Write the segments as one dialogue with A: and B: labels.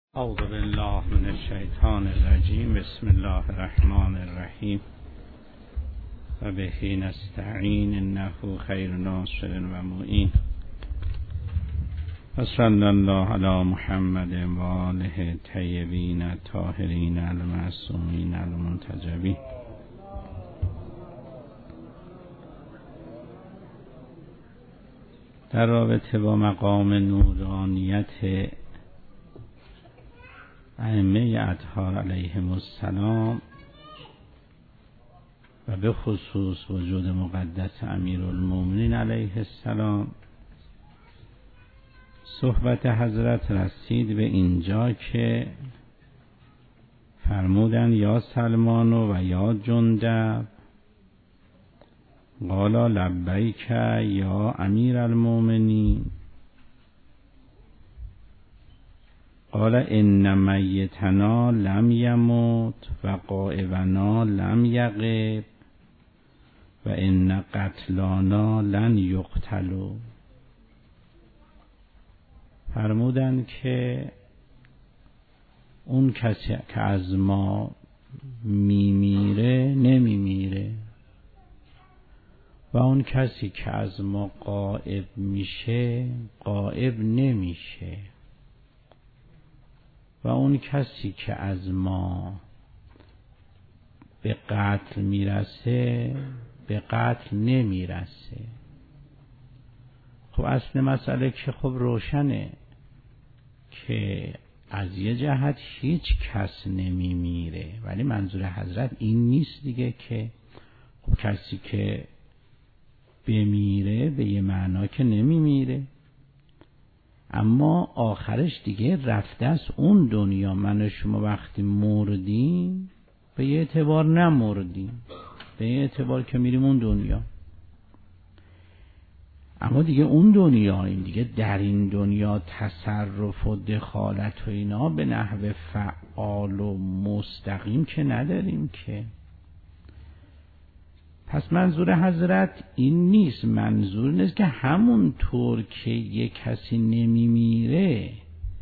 A: اعوذ بالله من الشیطان الرجیم. بسم الله الرحمن الرحیم و به نستعین انه خیر ناصر و معین و صلی الله علی محمد و آله الطیبین الطاهرین المعصومین المنتجبین. در رابطه با مقام نورانیت ائمه اطهار علیهم السلام و به خصوص وجود مقدس امیرالمومنین علیه السلام، صحبت حضرت رسید به اینجا که فرمودند یا سلمان و یا جندب قال لبیک یا امیرالمومنین قال ان میتنا لم یموت و غائبنا لم یغب و ان قتلانا لن یقتلوا. فرمودند که اون کسی که از ما میمیره نمیمیره و اون کسی که از ما غائب میشه غائب نمیشه و اون کسی که از ما به قتل میرسه به قتل نمیرسه. خب اصل مسئله که خب روشنه که از یه جهت هیچ کس نمیمیره، ولی منظور حضرت این نیست دیگه که خب کسی که بمیره به یه معنا که نمیمیره، اما آخرش دیگه رفته از اون دنیا. من و شما وقتی مردیم به یه اعتبار نمردیم، به یه اعتبار که میریم اون دنیا، اما دیگه اون دنیاییم دیگه. در این دنیا تصرف و دخالت و اینا به نحو فعال و مستقیم که نداریم که. پس منظور حضرت این نیست، منظور نیست که همون طور که یک کسی نمیمیره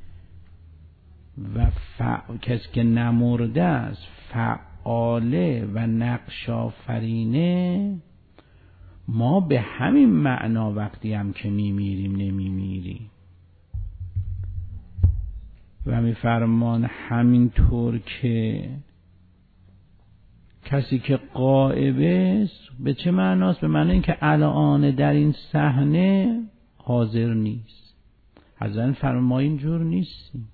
A: و کسی که نمرده است فعاله و نقش آفرینه، ما به همین معنا وقتی هم که میمیریم نمیمیریم. و میفرمان همین طور که کسی که غائبه است به چه معناست؟ به معنی اینکه الان در این صحنه حاضر نیست. حضرت فرمان ما اینجور نیستیم.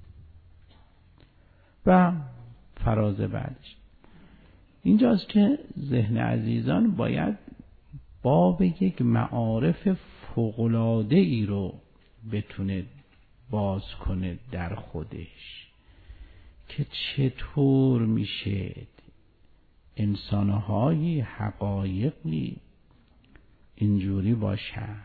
A: و فراز بعدش اینجاست که ذهن عزیزان باید باب یک معارف فوق‌العاده ای رو بتونه باز کنه در خودش که چطور میشه انسان‌های حقایقی اینجوری باشن.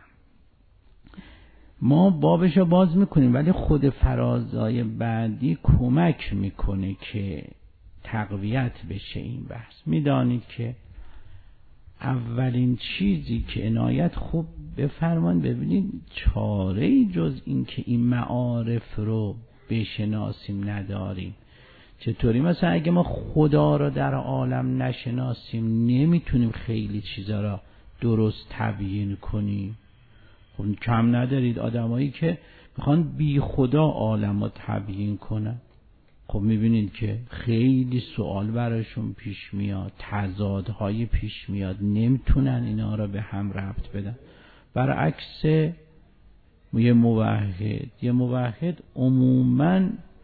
A: ما بابشو باز میکنیم، ولی خود فرازای بعدی کمک میکنه که تقویت بشه این بحث. میدانید که اولین چیزی که عنایت خوب بفرمان، ببینید چاره‌ای جز این که این معارف رو بشناسیم نداریم. چطوری؟ مثلا اگه ما خدا را در عالم نشناسیم نمیتونیم خیلی چیزا را درست تبیین کنیم. خب کم ندارید آدمایی که میخوان بی خدا عالم را تبیین کنن. خب میبینید که خیلی سوال براشون پیش میاد، تضادهای پیش میاد، نمیتونن اینا را به هم ربط بدن. برعکس یه موحد عموماً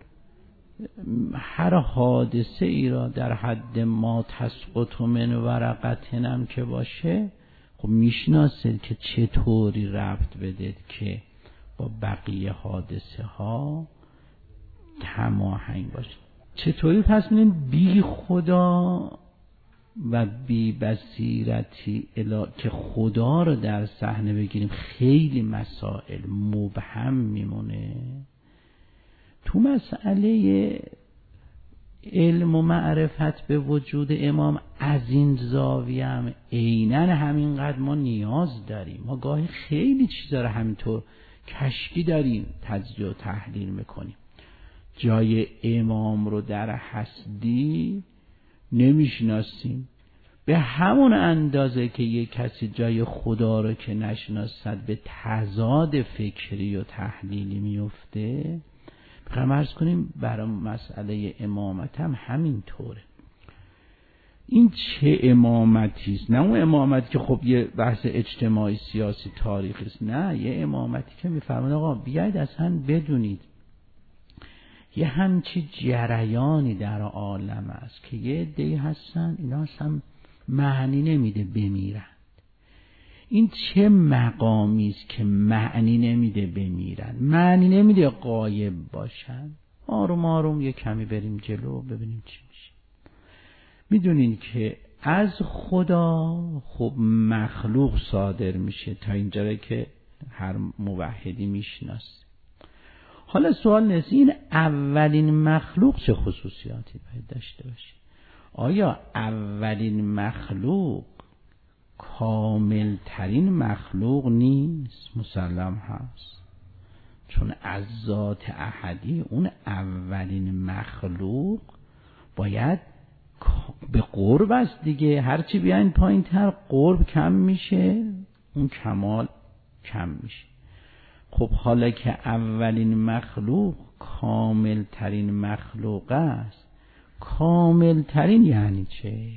A: هر حادثه ای را در حد ما تسقط من ورقتن هم که باشه خب میشناسه که چطوری ربط بده که با بقیه حادثه ها هماهنگ باشه. چطوری پس می‌بینیم بی خدا و بی بصیرتی که خدا رو در صحنه بگیریم خیلی مسائل مبهم میمونه. تو مسئله علم و معرفت به وجود امام از این زاویه هم عیناً همینقدر ما نیاز داریم. ما گاهی خیلی چیزا رو همینطور کشکی داریم تجزیه و تحلیل میکنیم. جای امام رو در هستی نمیشناسیم، به همون اندازه که یک کسی جای خدا رو که نشناسد به تضاد فکری و تحلیلی میفته. بخوایم عرض کنیم برای مسئله امامت هم همین طوره. این چه امامتی است؟ نه اون امامتی که خب یه بحث اجتماعی سیاسی تاریخی است، نه، یه امامتی که میفرمان آقا بیاید اصلا بدونید یه همچی جریانی در عالم است که یه عده‌ای هستن اینا اصلا معنی نمیده بمیرن. این چه مقامی است که معنی نمیده بمیرن، معنی نمیده غایب باشن. آروم آروم یه کمی بریم جلو ببینیم چی میشه. میدونین که از خدا خب مخلوق صادر میشه، تا اینجا که هر موحدی میشناسه. حالا سوال نیست این اولین مخلوق چه خصوصیاتی باید داشته باشه؟ آیا اولین مخلوق کامل ترین مخلوق نیست؟ مسلم هست، چون از ذات احدی اون اولین مخلوق باید به قرب است دیگه. هرچی بیاین پایین تر قرب کم میشه، اون کمال کم میشه. خب حالا که اولین مخلوق کامل ترین مخلوق است، کامل ترین یعنی چه؟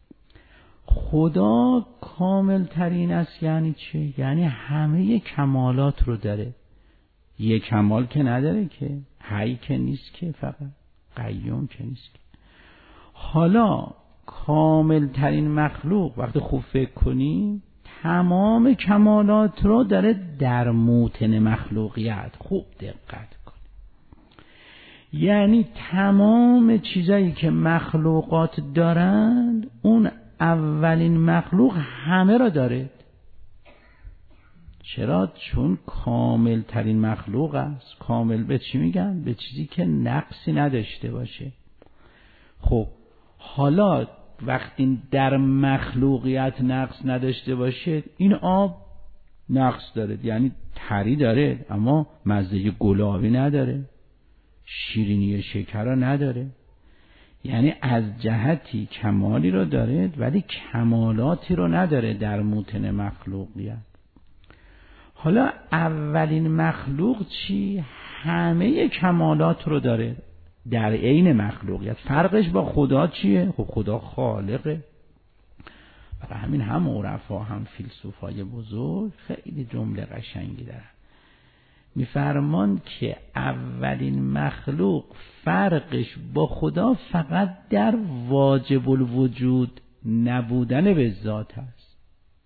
A: خدا کامل ترین است یعنی چه؟ یعنی همه کمالات رو داره. یه کمال که نداره که، حی که نیست که، فقط قیوم که نیست که. حالا کامل ترین مخلوق وقتی خوب فکر کنیم تمام کمالات رو داره در موطن مخلوقیت. خوب دقت کنیم، یعنی تمام چیزایی که مخلوقات دارند اون اولین مخلوق همه را داره. چرا؟ چون کامل ترین مخلوق است. کامل به چی میگن؟ به چیزی که نقصی نداشته باشه. خب حالا وقتی در مخلوقیت نقص نداشته باشه، این آب نقص داره، یعنی تری داره اما مزه گلابی نداره، شیرینی شکر را نداره، یعنی از جهتی کمالی رو داره ولی کمالاتی رو نداره در موطن مخلوقیت. حالا اولین مخلوق چی؟ همه کمالات رو داره در عین مخلوقیت. فرقش با خدا چیه؟ خب خدا خالقه. برای همین هم عرفا هم فیلسوفای بزرگ خیلی جمله قشنگی دارن، میفرمان که اولین مخلوق فرقش با خدا فقط در واجب الوجود نبودن به ذات است.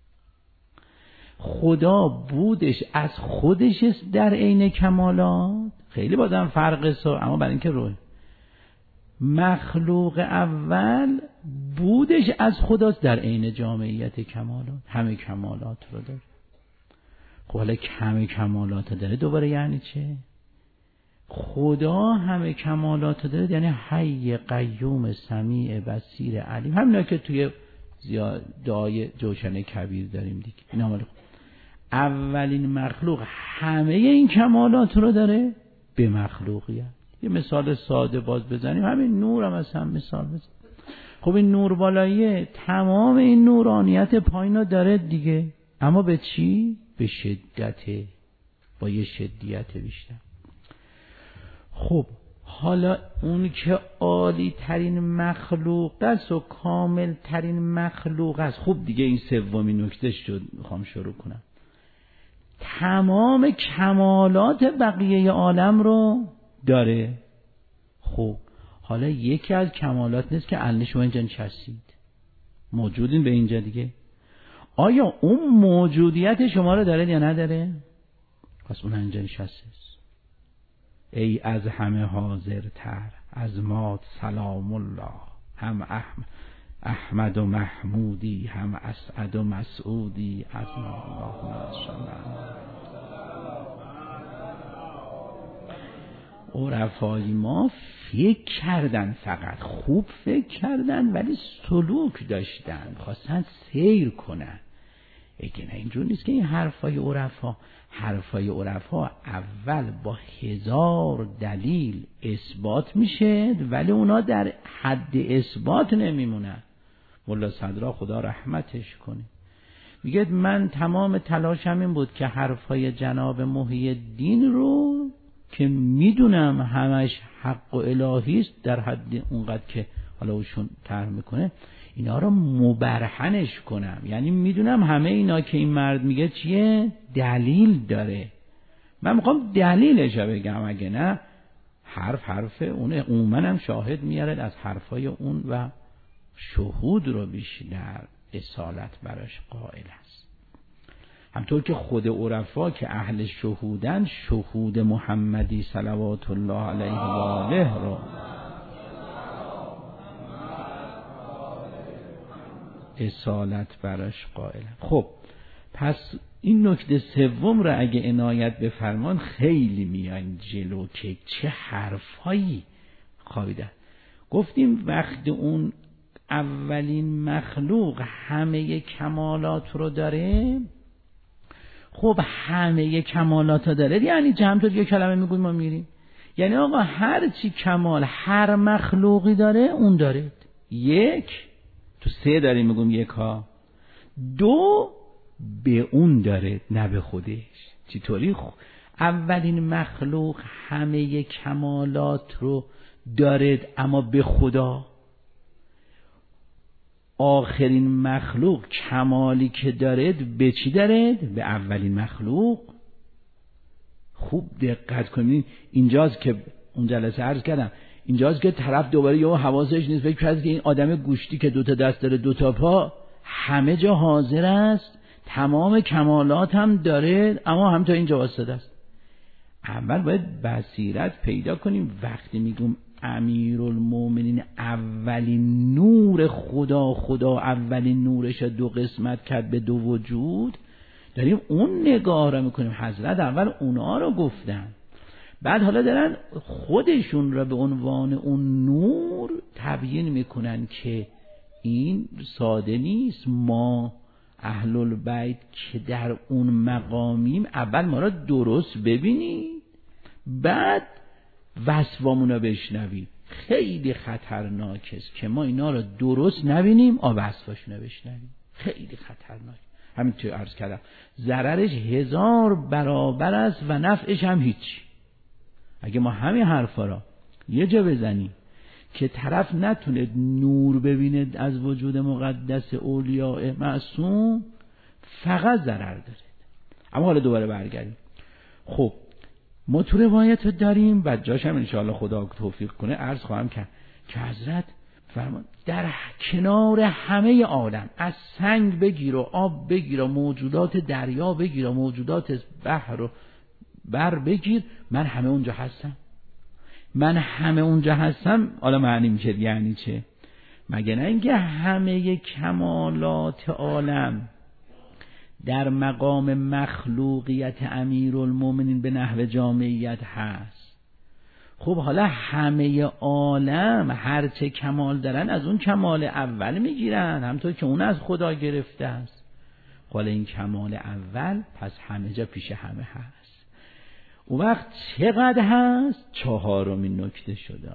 A: خدا بودش از خودش در عین کمالات، خیلی بازم فرق اما برای اینکه روی مخلوق اول بودش از خداست در عین جامعیت کمالات، همه کمالات رو داره. خب حالا همه کمالات داره دوباره یعنی چه؟ خدا همه کمالات داره یعنی حی قیوم سمیع بصیر علیم، همینا که توی دعای جوشن کبیر داریم دیگه. اینا مال اولین مخلوق همه این کمالات رو داره به مخلوقیت. یه مثال ساده باز بزنیم، همین نور هم از هم مثال بزنیم. خب این نور بالاییه، تمام این نورانیت پایین رو داره دیگه، اما به چی؟ به شدت، با یه شدیت بیشتر. خب حالا اون که عالی ترین مخلوق است و کامل ترین مخلوق است، خب دیگه این سومین نکته شد میخوام شروع کنم. تمام کمالات بقیه عالم رو داره. خب حالا یکی از کمالات نیست که الان شما اینجا نشستید، موجودین به اینجا دیگه. آیا اون موجودیت شما رو داره یا نداره؟ پس اون اینجا نشسته. ای از همه حاضرتر از ما سلام الله، هم احمد و محمودی، هم اسعد و مسعودی، از ما اللهم صل. عرفای ما فکر کردن، فقط خوب فکر کردن ولی سلوک داشتن، خواستن سیر کنن. اگه نه اینجور نیست که این حرفای عرفا اول با 1000 دلیل اثبات میشه ولی اونا در حد اثبات نمیمونن. ملا صدرا خدا رحمتش کنه میگه من تمام تلاشم این بود که حرفای جناب محی الدین رو که میدونم همش حق و الهی است در حد اونقدر که حالا اوشون طرح میکنه اینا رو مبرهنش کنم. یعنی میدونم همه اینا که این مرد میگه چیه؟ دلیل داره. من میخوام دلیلش رو بگم، اگه نه حرف اونه. منم شاهد میاره از حرفای اون و شهود رو بیشتر اصالت براش قائل است. همطور که خود عرفا که اهل شهودن، شهود محمدی صلوات الله علیه و آله رو اصالت براش قائل. خب پس این نکته سوم رو اگه عنایت بفرمان خیلی میان جلو که چه حرفایی خوابیدن. گفتیم وقتی اون اولین مخلوق همه کمالات رو داره، خب همه کمالات رو داره یعنی همطور یه کلمه میگویم ما میریم، یعنی آقا هر چی کمال هر مخلوقی داره اون داره. یک تو 3 داریم میگم یکا، 2 به اون داره نه به خودش. چطوری؟ اولین مخلوق همه کمالات رو داره اما به خدا. آخرین مخلوق کمالی که داره به چی داره؟ به اولین مخلوق. خوب دقت کنید اینجاست که اون جلسه عرض کردم، اینجاست که طرف دوباره یهو حواسش نیست، فکر کنه که این آدم گوشتی که 2 تا دست داره 2 تا پا همه جا حاضر است، تمام کمالات هم داره اما هم تا اینجا واسطه است. اول باید بصیرت پیدا کنیم. وقتی میگم امیرالمومنین اولین نور خدا اولین نورش 2 قسمت کرد به 2 وجود، داریم اون نگاه را میکنیم. حضرت اول اونا رو گفتن، بعد حالا دارن خودشون را به عنوان اون نور تبیین میکنن که این ساده نیست. ما اهل البیت که در اون مقامیم اول ما را درست ببینید بعد وصفامون رو بشنوید. خیلی خطرناک است که ما اینا رو درست نبینیم وصفاشون رو بشنویم. خیلی خطرناک. همینطور عرض کردم ضررش 1000 برابر است و نفعش هم هیچ. اگه ما همین حرفا را یه جا بزنیم که طرف نتونه نور ببینه از وجود مقدس اولیاء معصوم، فقط ضرر داره. اما حالا دوباره برگردیم. خب ما تو روایت داریم و جاش هم انشاءالله خدا توفیق کنه عرض خواهم کرد که حضرت فرمان در کنار همه عالم، از سنگ بگیر و آب بگیر و موجودات دریا بگیر و موجودات بحر و بر بگیر، من همه اونجا هستم. من همه اونجا هستم حالا معنی میشه یعنی چه؟ مگه نه اینکه همه کمالات عالم در مقام مخلوقیت امیرالمومنین به نحو جامعیت هست. خب حالا همه عالم هر چه کمال دارن از اون کمال اول میگیرن، همطور که اون از خدا گرفته است. حالا این کمال اول پس همه جا پیش همه هست. اون وقت چقدر هست؟ 4مین نکته شده،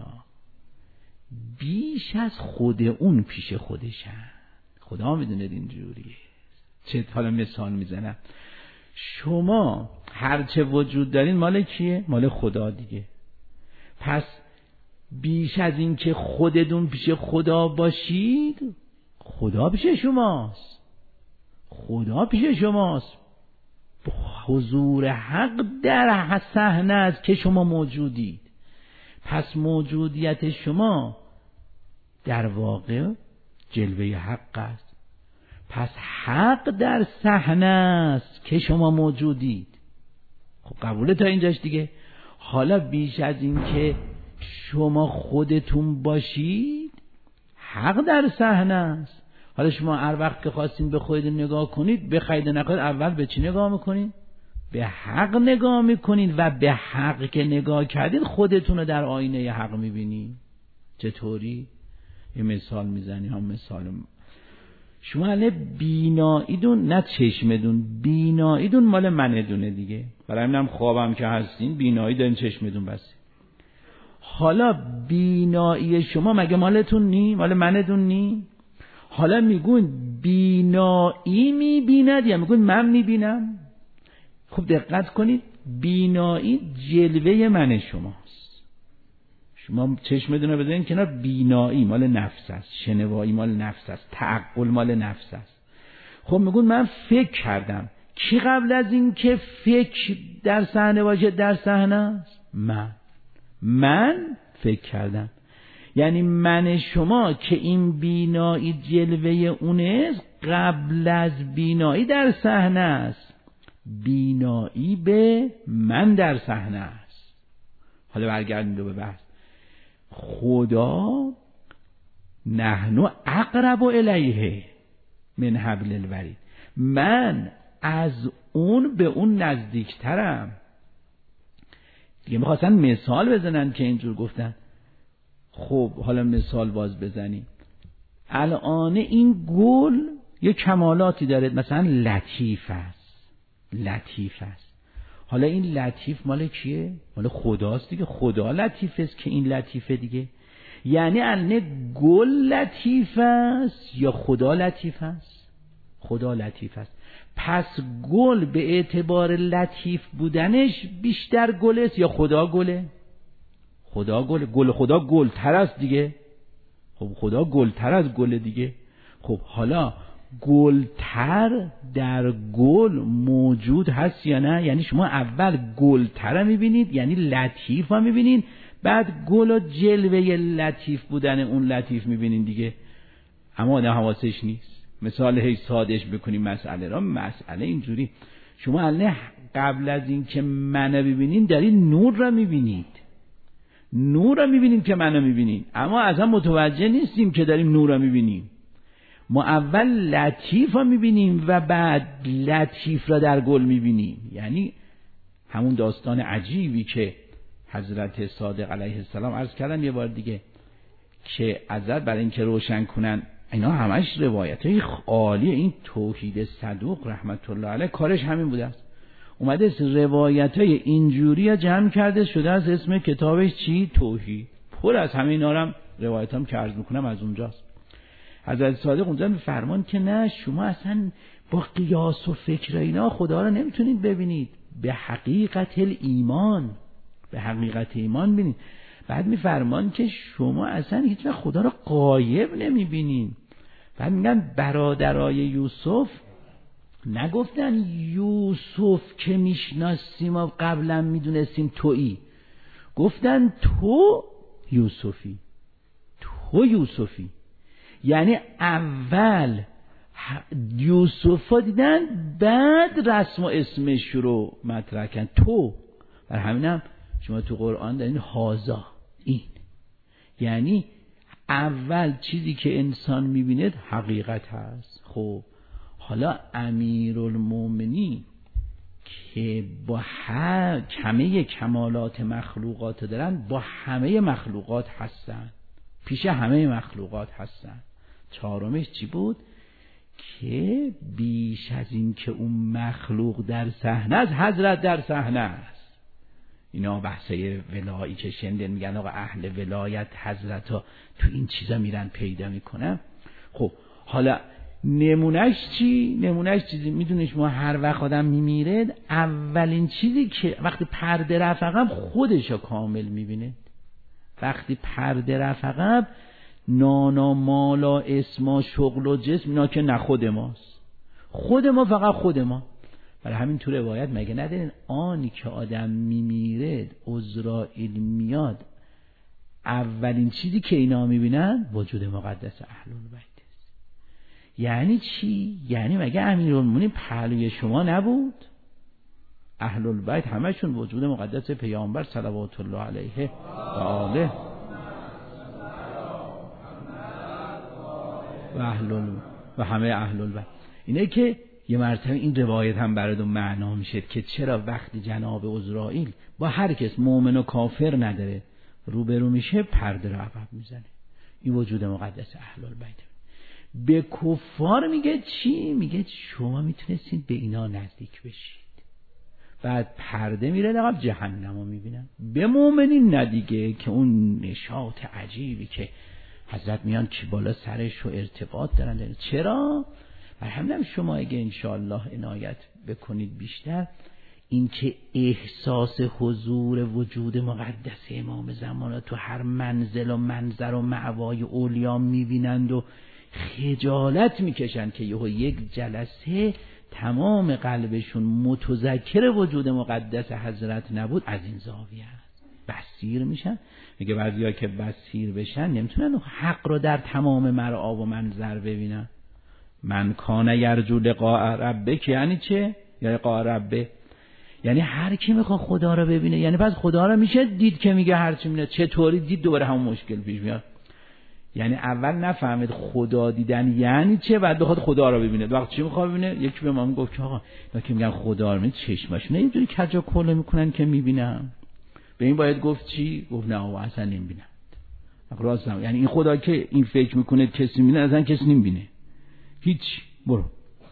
A: بیش از خود اون پیش خودشن. خدا میدونه اینجوریه. چه حالا مثال میزنم، شما هرچه وجود دارین مال کیه؟ مال خدا دیگه. پس بیش از این که خودتون پیش خدا باشید، خدا پیش شماست. خدا پیش شماست. حضور حق در صحنه است که شما موجودید. پس موجودیت شما در واقع جلوه حق است. پس حق در صحنه است که شما موجودید. خب قبوله تا اینجاش دیگه. حالا بیش از این که شما خودتون باشید، حق در صحنه است. حالا شما هر وقت که خواستین به خودتون نگاه کنید، بخواید نکنید، اول به چی نگاه میکنید؟ به حق نگاه میکنید و به حق که نگاه کردین خودتون رو در آینه حق میبینید. چطوری؟ یه مثال میزنی هم مثال شما الان بیناییدون نه چشمدون، بیناییدون مال منه دونه دیگه، برای همینم خوابم که هستین بینایی دارین چشمدون بس. حالا بینایی شما مگه مالتون نی؟ مال منه دون نی؟ حالا میگون بینایی میبیند یا میگون من میبینم؟ خب دقت کنید، بینایی جلوه من شماست. شما چشمتون رو بذارین کنار، بینایی مال نفس است، شنوایی مال نفس است، تعقل مال نفس است. خب میگون من فکر کردم، کی قبل از این که فکر در صحنه باشه در صحنه است؟ من فکر کردم. یعنی من شما که این بینایی جلوه اونه قبل از بینایی در صحنه است، بینایی به من در صحنه است. حالا برگردیم به بحث. خدا نحن اقرب الیه من حبل الورید، من از اون به اون نزدیکترم. دیگه میخواستن مثال بزنن که اینجور گفتن. خب حالا مثال باز بزنیم. الان این گل یه کمالاتی داره، مثلا لطیف است. حالا این لطیف مال کیه؟ مال خداست دیگه. خدا لطیف است که این لطیفه دیگه. یعنی الان گل لطیف است یا خدا لطیف است؟ خدا لطیف است. پس گل به اعتبار لطیف بودنش بیشتر گل است یا خدا گله؟ خدا گل. گل خدا گلتر است دیگه. خب خدا گلتر از گل دیگه. خب حالا گلتر در گل موجود هست یا نه؟ یعنی شما اول گلتر رو میبینید، یعنی لطیف رو میبینید، بعد گل و جلوه لطیف بودن اون لطیف میبینید دیگه. اما آدم حواسش نیست. مثال هی سادش بکنیم مسئله را. مسئله اینجوری، شما الان قبل از این که منو ببینید دارید نور را میبینید، نور را میبینید که منو میبینید، اما اصلا متوجه نیستیم که داریم نور را میبینیم. ما اول لطیف را میبینیم و بعد لطیف را در گل میبینیم. یعنی همون داستان عجیبی که حضرت صادق علیه السلام عرض کردن یه بار دیگه که حضرت برای اینکه روشن کنن، اینا همش روایتای عالیه. این توحید صدوق رحمت الله علیه کارش همین بوده است. اومده روایتای اینجوری جمع کرده شده از اسم کتابش چی؟ توحید. پر از همه اینا هم روایتام که عرض میکنم از اونجاست. حضرت صادق اونجا میفرمان که نه، شما اصلا با قیاس و فکر اینا خدا رو نمیتونید ببینید، به حقیقت ایمان، به حقیقت ایمان ببینید. بعد میفرمان که شما اصلا هیچ وقت خدا رو غایب نمیبینید. بعد میگن برادرای یوسف نگفتن یوسف که میشناسیم و قبلا میدونستیم تویی، گفتن تو یوسفی. یعنی اول یوسف ها دیدن، بعد رسم و اسمش رو مطرح کردن تو. بر همینم شما تو قرآن دارین هازا، این یعنی اول چیزی که انسان میبیند حقیقت هست. خب حالا امیرالمومنین که با همه کمالات مخلوقات دارن، با همه مخلوقات هستن، پیش همه مخلوقات هستن. چهارمش چی بود؟ که بیش از این که اون مخلوق در صحنه است، حضرت در صحنه است. اینا بحثای ولایی که شنیدن، میگن آقا اهل ولایت حضرت ها تو این چیزا میرن پیدا میکنن. خب حالا نمونهش چی؟ نمونهش چیزی میدونی شما هر وقت آدم میمیره اولین چیزی که وقتی پرده رفت عقب خودشو کامل میبینه. وقتی پرده رفت عقب نانا مالا اسما شغل و جسم اینا که نه خود ماست، خود ما فقط خود ما. برای همین تو روایت مگه ندارین آنی که آدم میمیره عزرائیل میاد اولین چیزی که اینا میبینن وجود مقدس اهل‌البیت است. یعنی چی؟ یعنی مگه امیرالمومنین پهلوی شما نبود؟ اهل‌البیت همشون وجود مقدس پیامبر صلوات الله علیه و آله و همه اهل‌البیت. اینه که یه مرتبه این روایت هم براتون معنا میشه که چرا وقتی جناب عزرائیل با هر کس مؤمن و کافر نداره روبرو میشه پرده رو عقب میزنه. این وجود مقدس اهل‌البیت. به کفار میگه چی؟ میگه شما میتونستید به اینا نزدیک بشید. بعد پرده میره عقب، جهنم رو میبینن. به مؤمنین ندیگه که اون نشاط عجیبی که حضرت میان که بالا سرش و ارتباط دارن. چرا؟ برای همین شما اگه انشاءالله عنایت بکنید بیشتر، این که احساس حضور وجود مقدس امام زمان تو هر منزل و منظر و مأوای اولیا میبینند و خجالت میکشن که یک جلسه تمام قلبشون متذکر وجود مقدس حضرت نبود، از این زاویه است بصیر میشن. میگه بعضیا که بصیر بشن نمیتونن حق رو در تمام مرعا و منظر ببینن. من کان یرجو لقاء ربک یعنی چه؟ یا لقاء ربه یعنی هر کی میخواد خدا رو ببینه. یعنی پس خدا رو میشه دید که میگه هر چی میبینه. چطوری دید؟ دوباره همون مشکل پیش میاد. یعنی اول نفهمید خدا دیدن یعنی چه، بعد بخواد خدا رو ببینه. وقت چی میخواد ببینه؟ یکی به ما گفت که آقا اینا که میگن خدا رو میبینه چشماشونه یه جوری کجا کله میکنن که میبینم. به این باید گفت چی؟ گفت نه آقا اصلا نمیبینن. راست هم. یعنی این خدا که این فکر میکنه کسی میبینه، اصلا کسی نمیبینه. هیچ. برو.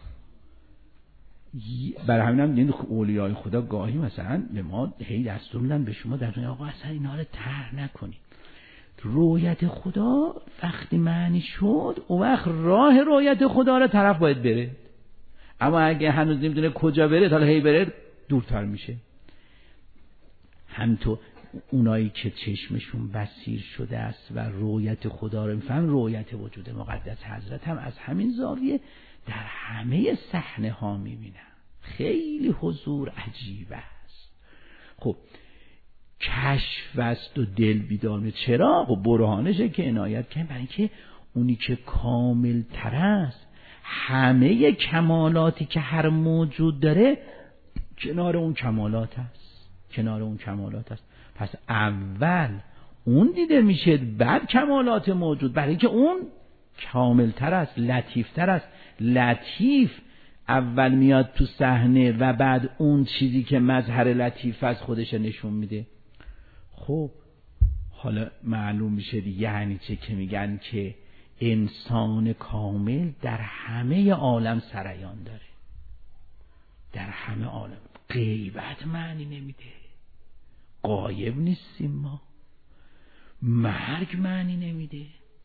A: برای همینم دیدن اولیای خدا گاهی مثلا به ما هی دستور میدن به شما در دنیا آقا اصلا اینا رو طرح نکنید. رؤیت خدا وقتی معنی شد اون وقت راه رؤیت خدا رو طرف باید بره. اما اگه هنوز نمیدونه کجا بره، حالا هی بره دورتر میشه. همینطور اونایی که چشمشون بصیر شده است و رؤیت خدا رو میفهمن، رؤیت وجود مقدس حضرت هم از همین زاویه در همه صحنه ها میبینن. خیلی حضور عجیب است. خب کشف است و دل بیدار میشه. چرا؟ خب برهانشه که عنایت کنیم برای اینکه اونی که کامل تر است، همه کمالاتی که هر موجود داره کنار اون کمالات است. کنار اون کمالات است. پس اول اون دیده میشه، بعد کمالات موجود، برای اینکه اون کامل تر است، لطیف تر است. لطیف اول میاد تو صحنه و بعد اون چیزی که مظهر لطیف است خودش نشون میده. خب حالا معلوم میشه یعنی چه که میگن که انسان کامل در همه عالم سریان داره. در همه عالم. غیبت معنی نمیده. غایب نیستیم ما. مرگ معنی نمیده.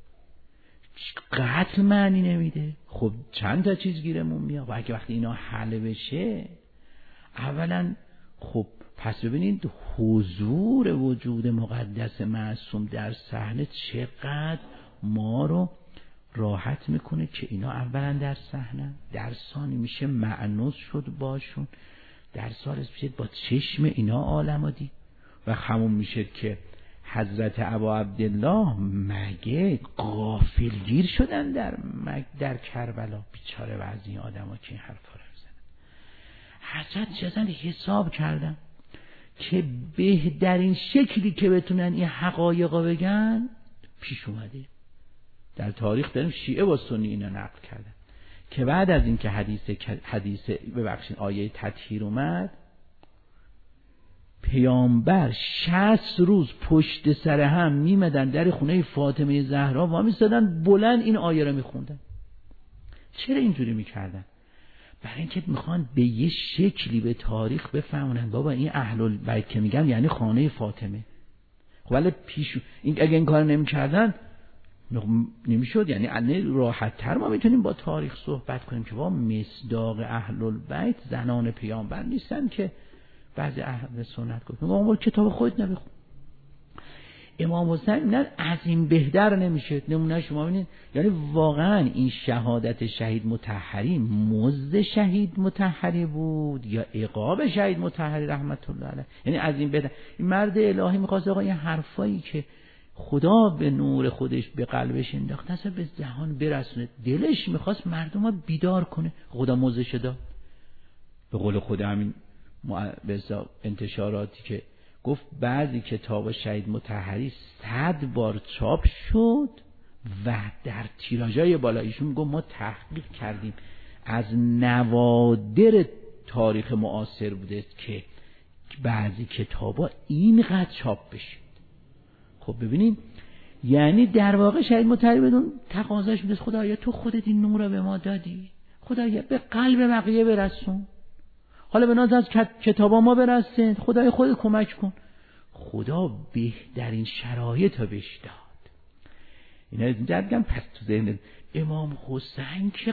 A: قتل معنی نمیده. خب چند تا چیز گیرمون میاد. و اگه وقتی اینا حل بشه، اولا خب پس ببینید حضور وجود مقدس معصوم در صحنه چقدر ما رو راحت میکنه که اینا اولا در صحنه، در ثانی میشه مأنوس شد باشون، در ثالث میشه با چشم اینا عالم دید. و همون میشه که حضرت ابا عبدالله مگه غافلگیر شدن در کربلا؟ بیچاره بعضی این آدم ها که این حرفا رو میزنن. حضرت چیزن حساب کردن که بهترین شکلی که بتونن این حقایقا بگن پیش اومده. در تاریخ داریم شیعه و سنی اینا نقل کردن که بعد از این که حدیث آیه تطهیر اومد، پیامبر 60 روز پشت سر هم میمدن در خونه فاطمه زهرا و میستادن بلند این آیه رو میخوندن. چرا اینجوری میکردن؟ برای اینکه میخوان به یه شکلی به تاریخ بفهمونن بابا این اهل البیت که میگن یعنی خانه فاطمه. خب ولی این اگه این کار نمیکردن نمیشد. یعنی راحت تر ما میتونیم با تاریخ صحبت کنیم که با مصداق اهل البیت زنان پیامبر نیستن که بعضی اهل سنت گفت میگم کتاب خودت نبخون. امام حسین نه از این بهتر نمیشه. نمونه شما ببینید، یعنی واقعا این شهادت شهید مطهری مزد شهید مطهری بود یا عقاب شهید مطهری رحمت الله علیه؟ یعنی از این بهتر. این مرد الهی میخواست آقا این حرفایی که خدا به نور خودش به قلبش انداخت اصلا به جهان برسونه، دلش میخواست مردم رو بیدار کنه. خدا مزدش داد. به قول خدا همین انتشاراتی که گفت بعضی کتاب شهید مطهری 100 بار چاپ شد و در تیراژهای بالا. ایشون گفت ما تحقیق کردیم از نوادر تاریخ معاصر بوده که بعضی کتابا اینقدر چاپ بشه. خب ببینید یعنی در واقع شاید متعلق بدون تقاضاش میده خدایا تو خودت این نور رو به ما دادی، خدایا به قلب بقیه برسون، حالا به ناز از کتابا ما برسن، خدای خودت کمک کن. خدا بهترین شرایط رو بهش داد. اینا دیدم پس تو ذهن امام حسین که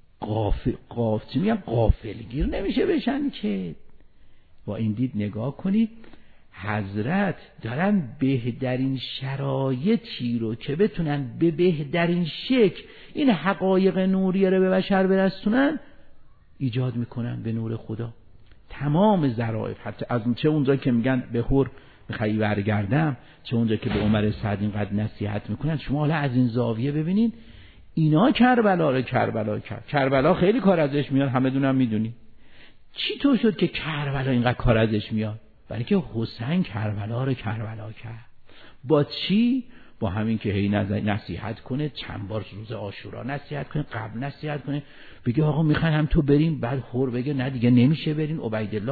A: غافلگیر نمیشه بشن که. با این دید نگاه کنید حضرت دارن بهترین شرایطی رو که بتونن به بهترین شکل این حقایق نوریه رو به بشر برسونن ایجاد میکنن به نور خدا. تمام ظرافت، حتی از چه اونجا که میگن به هور میخوایی برگردم، چه اونجا که به عمر سعد اینقدر نصیحت میکنن، شما حالا از این زاویه ببینید اینا کربلا رو کربلا کرد. کربلا خیلی کار ازش میاد، همه دونم میدونی. چی تو شد که کربلا اینقدر کار ازش میاد؟ برای که حسین کربلا رو کربلا کرد. با چی؟ با همین که هی نصیحت کنه، چند بار روز عاشورا نصیحت کنه، قبل نصیحت کنه، بگه آقا میخوایم هم تو بریم، بعد هور بگه نه دیگه نمیشه برین، عبیدالله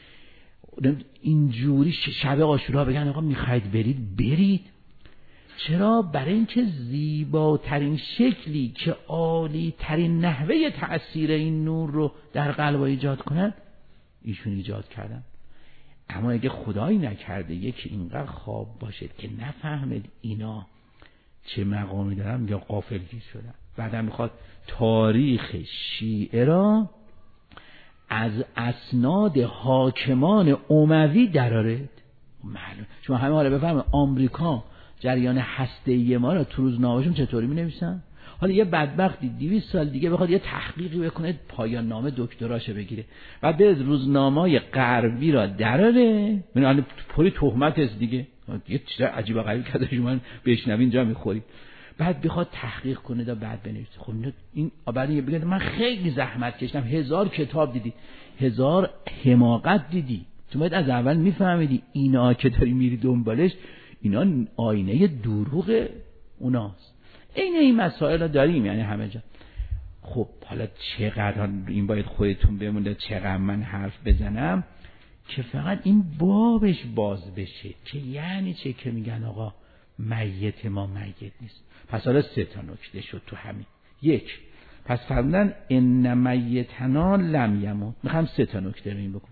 A: اینجوری شب عاشورا بگن آقا میخواید برید. چرا؟ برای اینکه زیباترین شکلی که عالی ترین نحوه تأثیر این نور رو در قلب ایجاد کنن ایشون ایجاد کردن. اما اگه خدایی نکرده یکی اینقدر خواب باشه که نفهمید اینا چه مقامی دارن، میگه غافلگیر شدن. بعدم میخواد تاریخ شیعه را از اسناد حاکمان اموی درآرد. معلوم شما همه حالا بفهمید آمریکا جریان هسته‌ای ما را تو روزنامه‌شون چطوری می‌نویسن؟ حالا یه بدبختی 200 سال دیگه بخواد یه تحقیقی بکنه، پایان نامه دکتراشه بگیره، بعد به روزنامه‌های غربی را دراره، یعنی پوری تهمت است دیگه، یه چیز عجیب و غریبی که شما بشنوین جا می‌خورید، بعد بخواد تحقیق کنه دا بعد بنویسه. خب این بعد بگه من خیلی زحمت کشیدم، 1000 کتاب دیدی، 1000 حماقت دیدی، تو باید از اول می‌فهمیدی اینا که داری میری دنبالش اینا آینه دروغ اوناست. این مسائل رو داریم یعنی همه جا. خب حالا چقدر این باید خودتون بمونده چقدر من حرف بزنم که فقط این بابش باز بشه که یعنی چه که میگن آقا میت ما میت نیست. پس حالا 3 تا نکته شد تو همین. 1 پس فرمودن ان میتنا لم یموت. میخوام 3 تا نکته رو این بگم.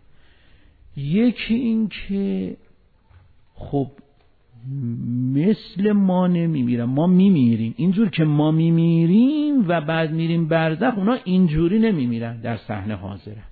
A: یکی این که خب مثل ما نمیمیرن، ما میمیریم اینجور که ما میمیریم و بعد میریم برزخ، اونا اینجوری نمیمیرن، در صحنه حاضرند.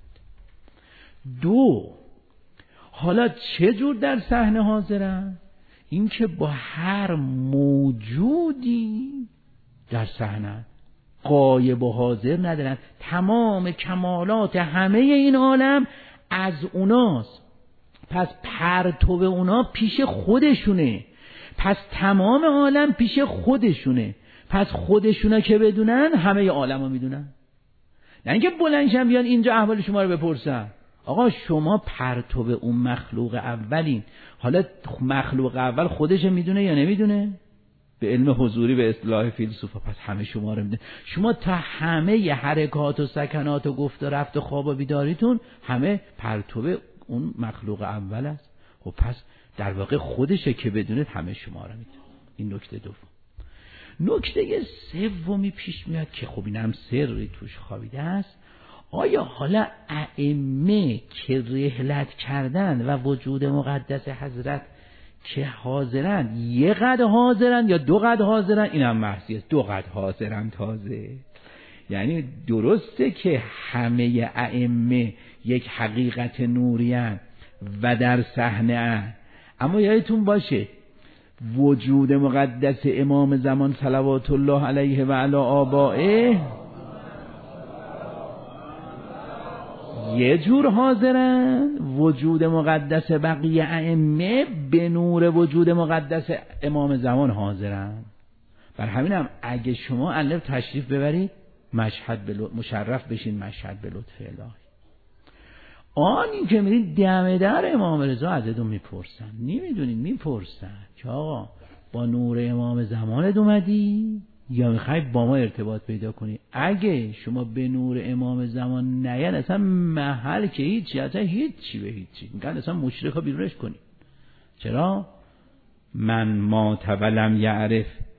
A: 2 حالا چه جور در صحنه حاضرن؟ این که با هر موجودی در صحنه، غایب و حاضر ندارن، تمام کمالات همه این عالم از اوناست، پس پرتو اونا پیش خودشونه، پس تمام عالم پیش خودشونه، پس خودشونا که بدونن همه عالم رو میدونن. نه اینکه بلندشن بیان اینجا احوال شما رو بپرسن. آقا شما پرتو اون مخلوق اولین. حالا مخلوق اول خودش میدونه یا نمیدونه؟ به علم حضوری به اصطلاح فیلسوفا پس همه شما رو میدونه. شما تا همه ی حرکات و سکنات و گفت و رفت و خواب و بیداریتون همه پرتو اون مخلوق اول است. خب پس در واقع خودشه که بدونه همه شما رو میدونه. این نکته دوم. نکته سومی پیش میاد که خب اینم سری توش خوابیده است. آیا حالا ائمه که رحلت کردن و وجود مقدس حضرت که حاضرن، یه قد حاضرن یا 2 قد حاضرن؟ اینم محضی است، 2 قد حاضرن تازه. یعنی درسته که همه ائمه یک حقیقت نوریان و در صحنه ان، اما یادتون باشه وجود مقدس امام زمان صلوات الله علیه و علی آبائه یه جور حاضرن، وجود مقدس بقیه ائمه به نور وجود مقدس امام زمان حاضرن. بر همینم اگه شما الف تشریف ببرید مشرف بشین مشهد به لطف الهی. آنی که میرید دم در امام رضا ازتون میپرسن، نمیدونید میپرسن که آقا با نور امام زمانت اومدی یا میخوای با ما ارتباط پیدا کنی؟ اگه شما به نور امام زمان نیان اصلا محل که هیچی، اصلا هیچی به هیچی، میگن اصلا مشرک ها بیرونش کنی. چرا؟ من ما تولم یعرف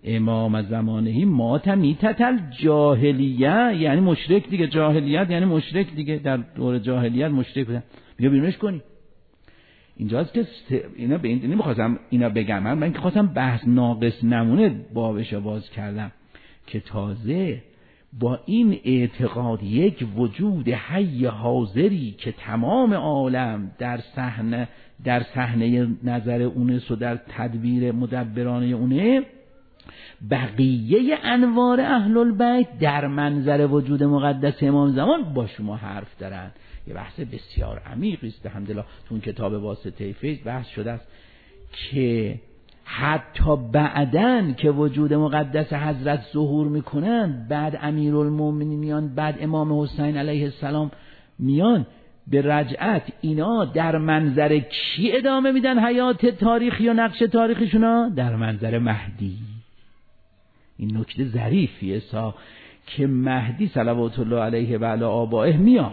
A: امام زمانهی مات میتت الجاهلیه، یعنی مشرک دیگه، جاهلیت یعنی مشرک دیگه، در دور جاهلیت مشرک بودن، بیا بیرونش کنی. اینجاست که اینا به این نمیخواستم اینا بگم، من که خواستم بحث ناقص نمونه بابشو باز کردم که تازه با این اعتقاد یک وجود حی حاضری که تمام عالم در صحنه نظر اونست و در تدبیر مدبرانه اونه، بقیه انوار اهل البیت در منظر وجود مقدس امام زمان با شما حرف دارن. یه بحث بسیار عمیقی است الحمدلله. تو اون کتاب واسطه فیض بحث شده است که حتی بعدن که وجود مقدس حضرت ظهور میکنن، بعد امیرالمومنین میان، بعد امام حسین علیه السلام میان به رجعت، اینا در منظر کی ادامه میدن حیات تاریخی و نقش تاریخیشونا؟ در منظر مهدی. این نکته ظریفیه که مهدی صلوات الله علیه و علی آبائه میاد،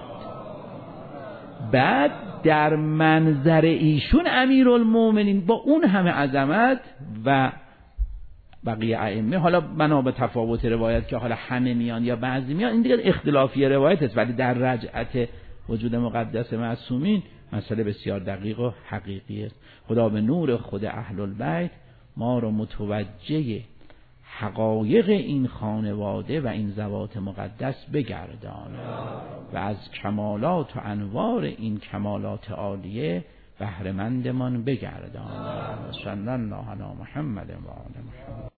A: بعد در منظر ایشون امیرالمومنین با اون همه عظمت و بقیه ائمه، حالا بنا به تفاوت روایت که حالا همه میان یا بعضی میان، این دیگه اختلافی روایت است، ولی در رجعت وجود مقدس معصومین مسئله بسیار دقیق و حقیقی است. خدا به نور خود اهل البیت ما رو متوجه حقایق این خانواده و این ذوات مقدس بگردانه و از کمالات و انوار این کمالات عالیه بهره‌مندمان بگردانه. صلی الله علی محمد و آل محمد.